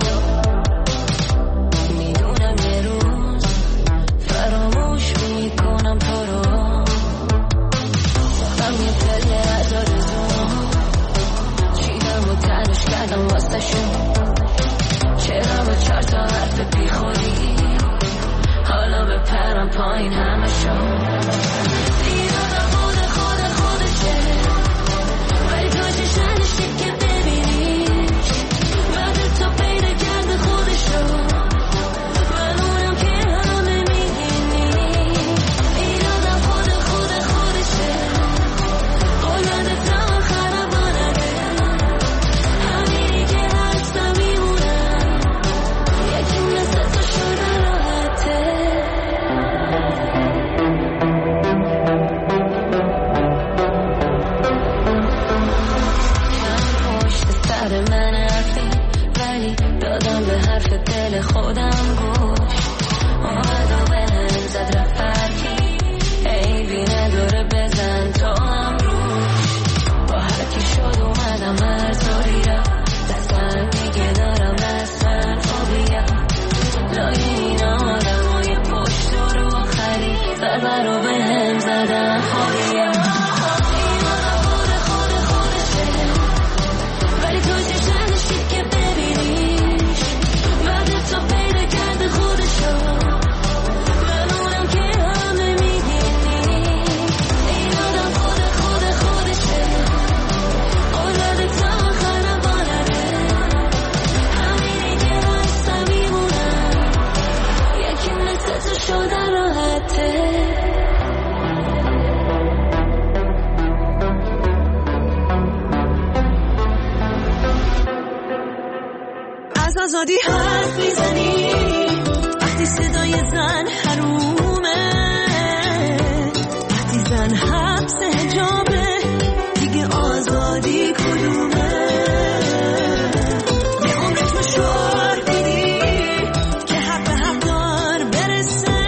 میدونم یه روز فراموش میکنم تو رو، هم یه پله از آرزو چیدم و تنش کردم واسه شون، چرا با چار تا حرف بی خودی حالا به پرم پایین همه شون. Shine از آزادی حرف میزنی وقتی صدای زن حرومه وقتی زن حبس حجابه دیگه آزادی کدومه به عمر تو شعار دیدی که حق به حق دار برسه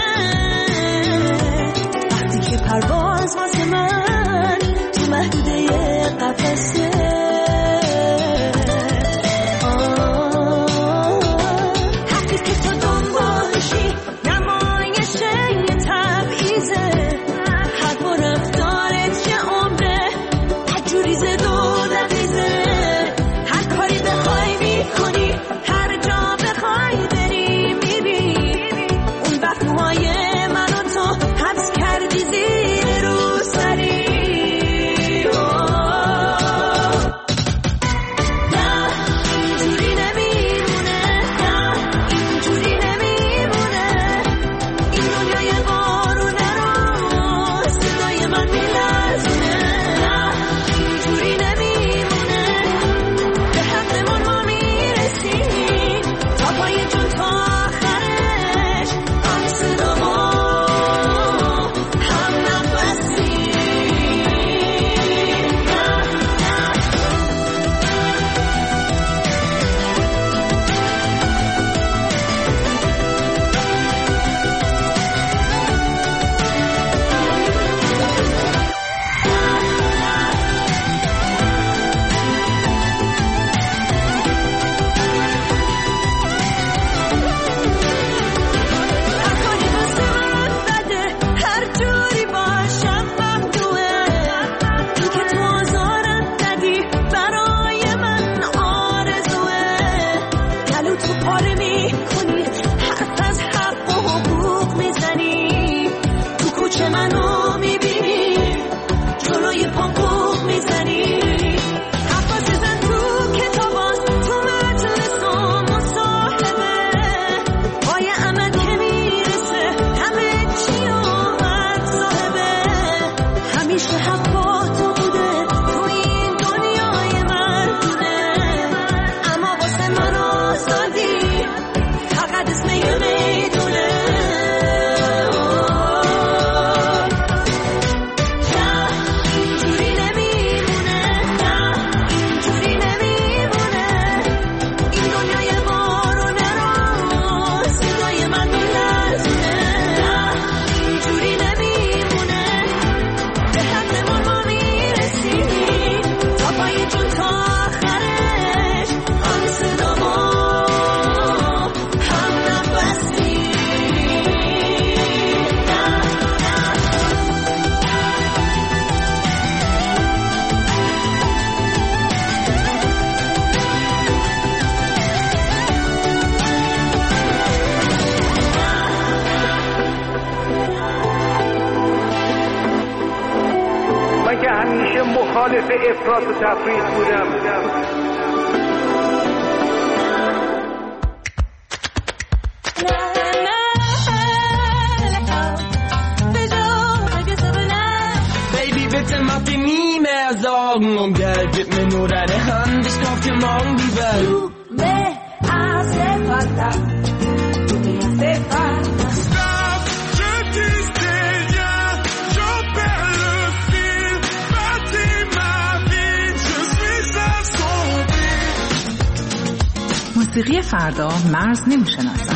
وقتی که پرواز واسه من تو محدوده قفسه مخالف افراط و تفریط بودم. Baby, bitte mach dir nie mehr Sorgen um Geld, gib mir nur deine Hand, ich kauf dir morgen die Welt. Du me hace falta, du me hace falta. Stop, je dis rien, j'en perds le fil, bâtis ma vie, je suis assombri. موسیقی فردا مرز نمیشناسد.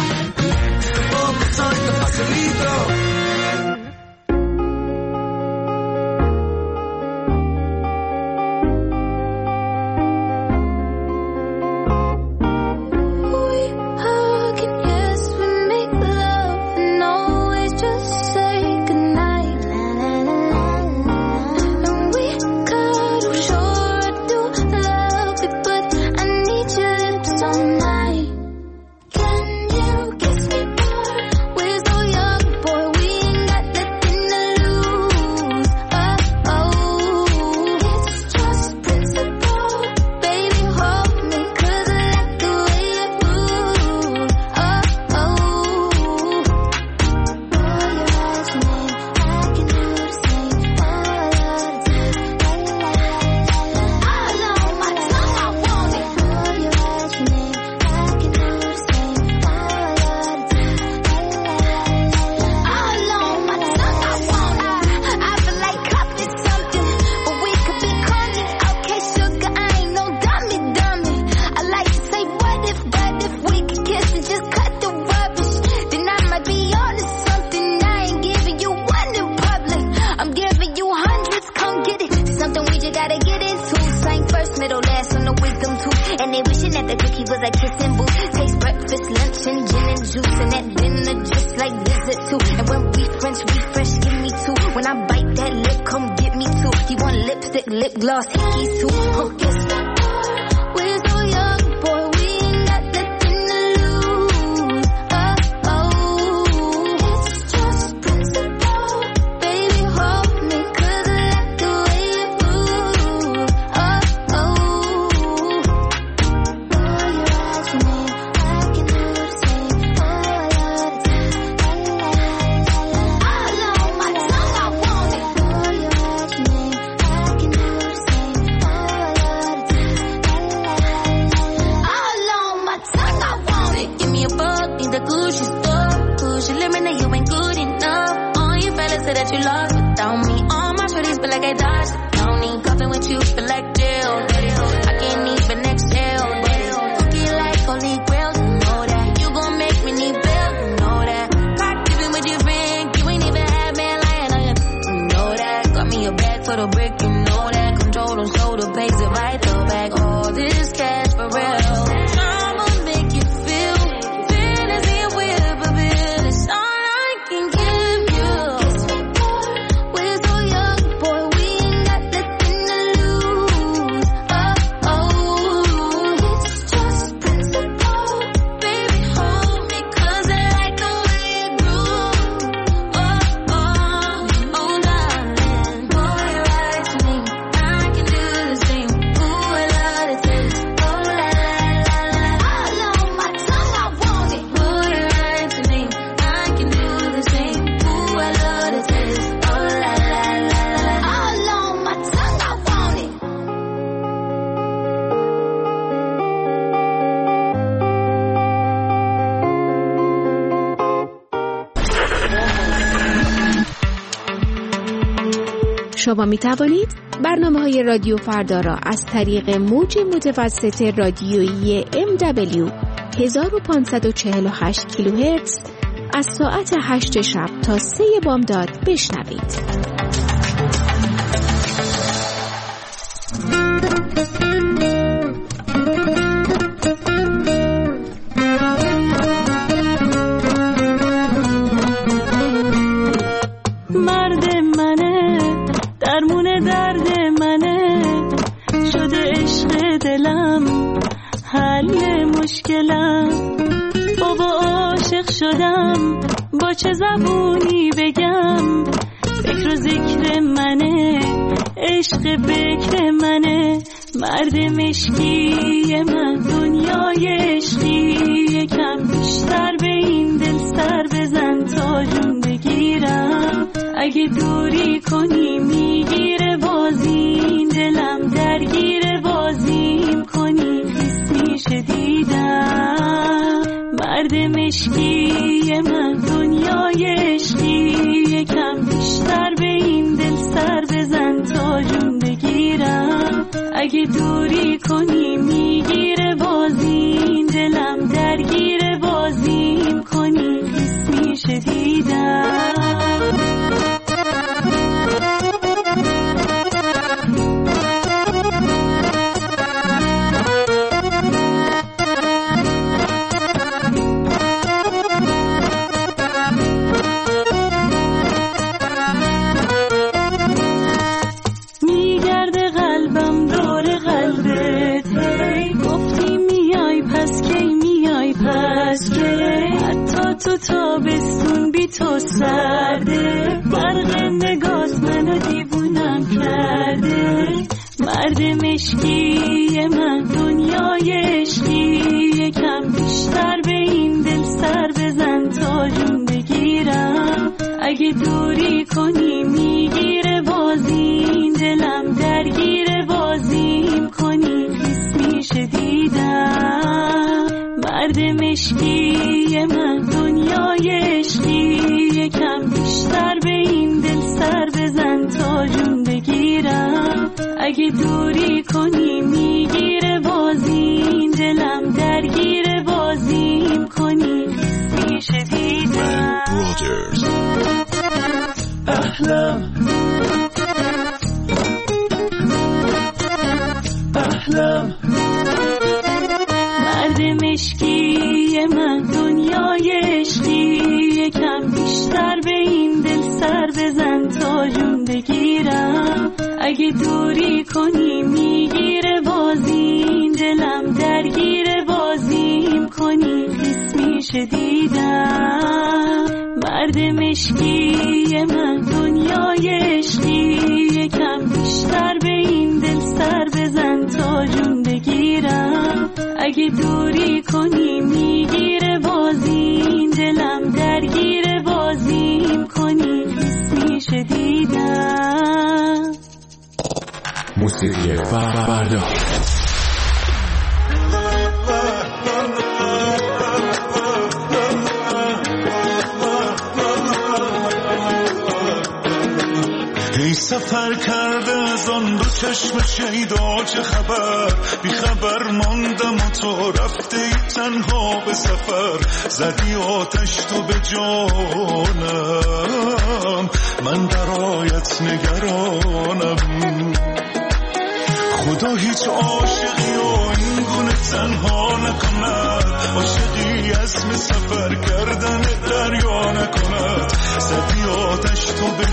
Boy, we wishing that the cookie was a kissing booth. Taste breakfast, lunch, and gin and juice, and that dinner just like dessert too. And when we French refresh, give me two. When I bite that lip, come get me two. You want lipstick, lip gloss, hickeys too. Oh, guess what? We're so young, boy, we ain't got nothing to lose. Oh, oh, it's just principle. Baby, hold me, 'cause I like the way you move. Oh, oh, boy, you're asking me, I can do the same. Oh, I love it. All on my tongue, I want it. Boy, you're asking me, I can do the same. Oh, I love it. All on my tongue, I want it. Give me a book, need the Gucci store. Gucci lemon, that you ain't good enough. All you fellas say that you lost without me. All my shorties feel like I dodged. Don't need coffee with you, feel like jail. I can't even exhale. Cookie like holy grail, you know that. You gon' make me need bail, you know that. Cock dipping with your friend, you ain't even had man lying on you, you know that. Got me a bag for the brick, you know that. Control them shoulder pays it right the back. All this cash for real. I'ma make you feel fantasy and weird, but real. It's all I can give you. We're so young, boy, we ain't got nothing to lose. Oh, oh, it's just principle. Baby, hold me, 'cause I like the way you groove. Oh, oh, oh, darling. Boy, you're right to me, I can do the same. Ooh, I love the taste. Oh, la, la, la, la. All on my tongue, I want it. Boy, you're right to me, I can do the same. Ooh, I love the taste. Oh, la, la, la, la. All on my tongue, I want it. شما می توانید برنامه های رادیو فردا را از طریق موج متوسط رادیویی ام دبلیو هزار و پانصد و چهل و هشت کیلوهرتز از ساعت هشت شب تا سه بامداد بشنوید. مرد منه، درمون درد منه، شده عشق دلم، حل مشکلم. بابا عاشق شدم، با چه زبونی بگم؟ فکر و ذکر منه، عشق بکر منه. مرد مشکی من، دنیای عشقی، یکم بیشتر به این دل سر بزن تا جون بگیرم. اگه دوری کنی میگیره بازیم، دلم درگیر بازیم کنی خیس میشه دیدم. مرد مشکی من، دنیای عشقی، یکم بیشتر به این دل سر بزن تا جون بگیرم. اگه دوری کنی میگیره بازیم، دلم درگیر بازیم کنی خیس میشه دیدم. تو تابستون بی تو سرده، برق نگاز منو دیوونم کرده. مرد مشکی من، دنیای عشقی، یکم بیشتر به این دل سر بزن تا جون بگیرم. اگه دوری کنی میگیره بازیم، دلم درگیر بازیم کنی خیس میشه دیدم. مرد مشکی من، دنیای عشقی، یکم بیشتر به این دل سر بزن تا جون بگیرم. اگه دوری کنی میگیره بازیم، دلم درگیر بازیم کنی خیس میشه دیدم. احلام احلام مشکی من دنیای عشقی، یکم بیشتر به این دل سر بزن تا جون بگیرم. اگه دوری کنی میگیره بازیم، دلم درگیره بازیم کنی خیس میشه دیدم. مرد مشکی من دنیای عشقی، یکم بیشتر به این دل سر بزن تا جون بگیرم. اگه دوری کنی میگیره بازیم، دلم درگیره بازیم کنی خیس میشه دیدم. موسیقی فردا. ای سفر کرده از آن دو چشم شیدا چه خبر، بی خبر ماندم و تو رفته ای تنها به سفر. زدی آتش تو به جانم، من برایت نگرانم. خدا هیچ عاشقی و این گونه تنها نکند، عاشقی عزم سفر کردن دریا نکند. زدی آتش تو به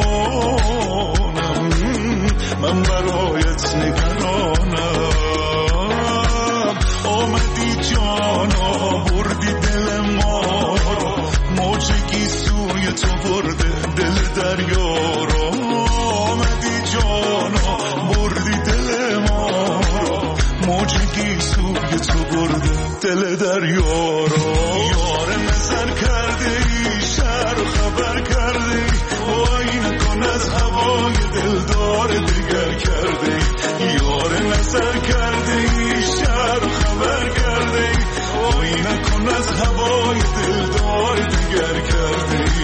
جانم، من برایت نگرانم. آمدی جانا بردی دل ما رو، موجگی سوی تو برده دل دریا رو. آمدی جانا بردی دل ما رو، موجگی سوی تو برده دل دریا رو. یار نظر کرده ای شهر خبر کرده ای، وای نکن از هوای دلدار دگر کرده ای. یار نظر کرده ای شهر خبر کرده ای، وای نکن از هوای دلدار دگر کرده ای.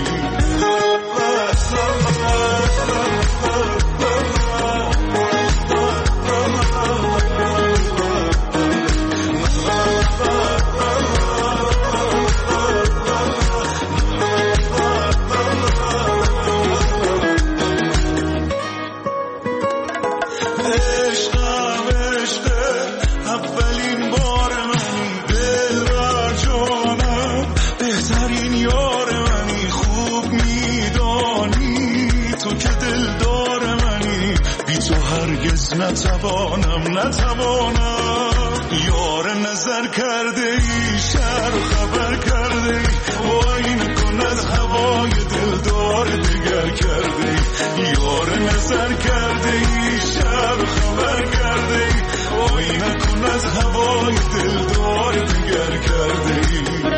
نتوانم نتوانم. یار نظر کرده ای شهر خبر کرده ای، وای نکن از هوای دلدار دگر کرده ای. یار نظر کرده ای شهر خبر کرده ای، وای نکن از هوای دلدار دگر کرده ای.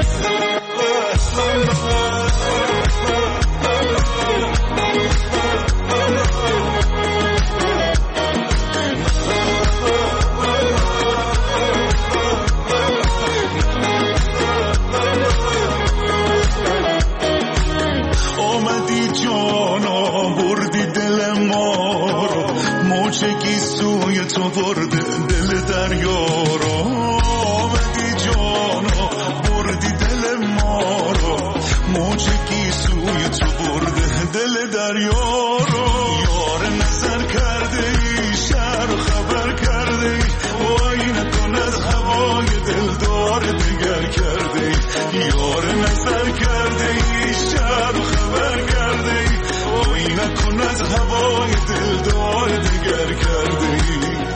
موجگی سوی تو برده دل دریا رو. آمدی جانا بردی دل ما رو، موجگی سوی تو برده دل دریا رو. یار نظر کرده ای شهر خبر کرده ای، وای نکن از هوای دلدار دگر کرده ای. یار نظر کرده ای شهر خبر کرده ای، وای نکن از هوای دلدار دگر کرده ای.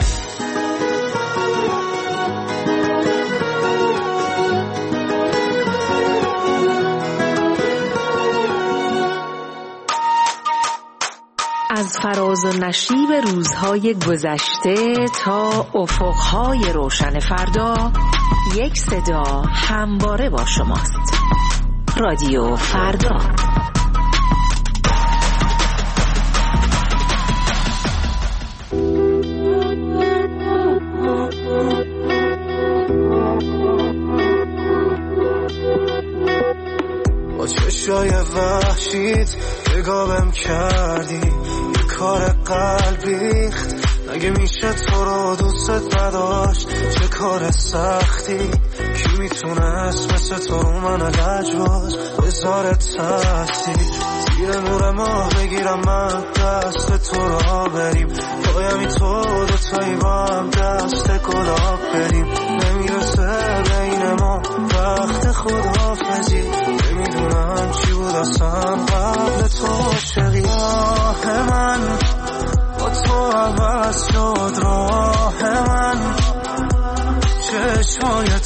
از فراز و نشیب روزهای گذشته تا افقهای روشن فردا، یک صدا همواره با شماست. رادیو فردا. با چشای وحشیت نگاهم کردی، یه کار قلب ریخت. مگه میشه تو رو دوست نداشت؟ چه کار سختی، کی میتونست مثل تو رو من لجباز بذاره تاثیر. زیر نور ماه بگیرم من دست تو را بریم، پایمی تو دوتایی با هم دست گلاب بریم. نمیرسه بین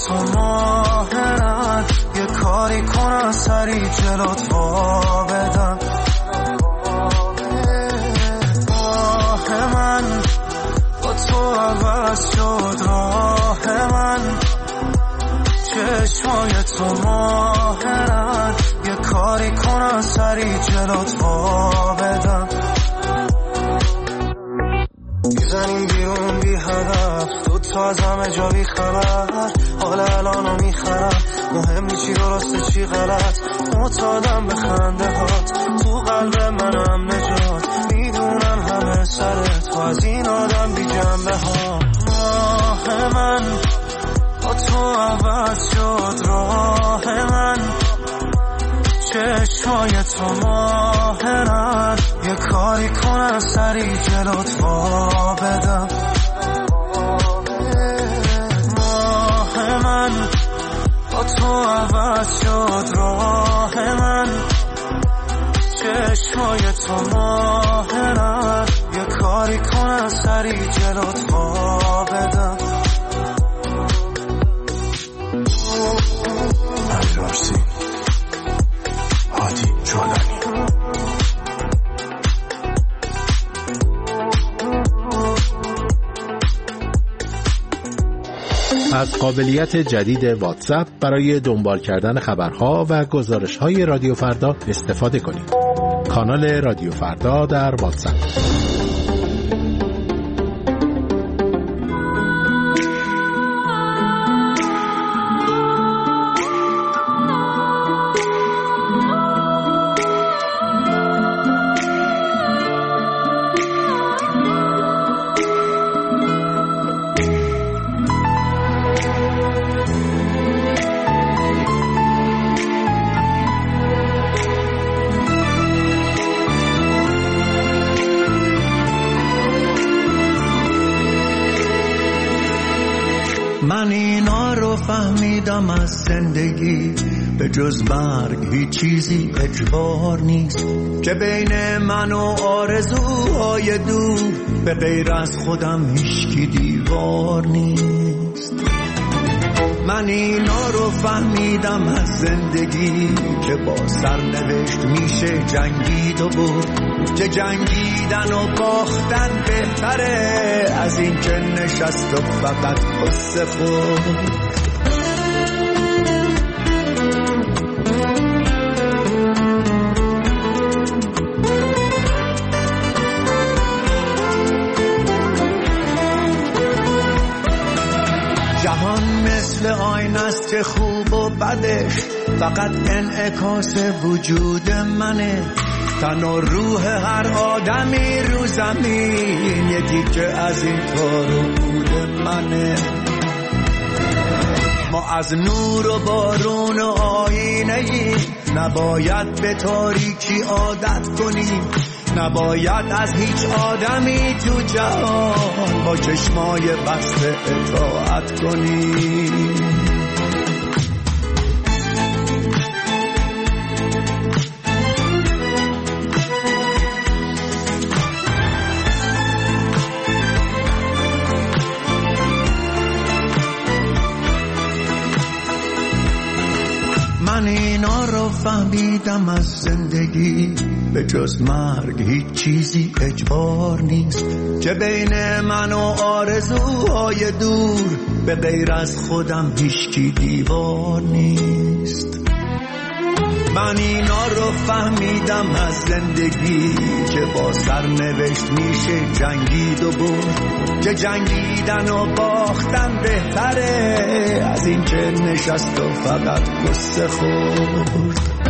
تو ماهرن، یه کاری کنن سری جلوت وا بدن. راه من با تو عوض شد، راه من چشمای تو ماهرن، یه کاری کنن سری جلوت وا بدن. میزنیم بیرون بی هدف، تو تو از همه جا بی خبر، حال الانو میخرم، مهم نی چی درسته چی غلط، معتادم به خنده هات، تو قلب منم نجات، میدونم همه سرت، تو از این آدم بی جنبه ها. راه من با تو عوض شد، راه من چشمای تو ماهرن، یه کاری کنن سری جلوت وا بدم. راه من با تو عوض شد، راه من چشمای تو ماهرن، یه کاری کنن سری جلوت وا بدم. نظارسی هادی جولانی. از قابلیت جدید واتساپ برای دنبال کردن خبرها و گزارش‌های رادیو فردا استفاده کنید. کانال رادیو فردا در واتساپ. من اینا رو فهمیدم از زندگی، به جز مرگ هیچ چیزی اجبار نیست، که بین من و آرزوهای دور به غیر از خودم هیچکی دیوار نیست. من اینا رو فهمیدم از زندگی، که با سرنوشت میشه جنگید و برد، که جنگیدن و باختن بهتره از این که نشست و فقط قصه خود. جهان مثل آینه است که خوب و بدش فقط انعکاس وجود منه، تن و روح هر آدمی رو زمین یکی که از این کار و بود منه. ما از نور و بارون و آینه ایم، نباید به تاریکی عادت کنیم، نباید از هیچ آدمی تو جهان با چشمای بسته اطاعت کنیم. من اینا رو فهمیدم از زندگی، به جز مرگ هیچ چیزی اجبار نیست، که بین من و آرزوهای دور به غیر از خودم هیچکی دیوار نیست. من اینا رو فهمیدم از زندگی، که با سرنوشت میشه جنگید و برد، که جنگیدن و باختن بهتره از این که نشست و فقط قصه خورد.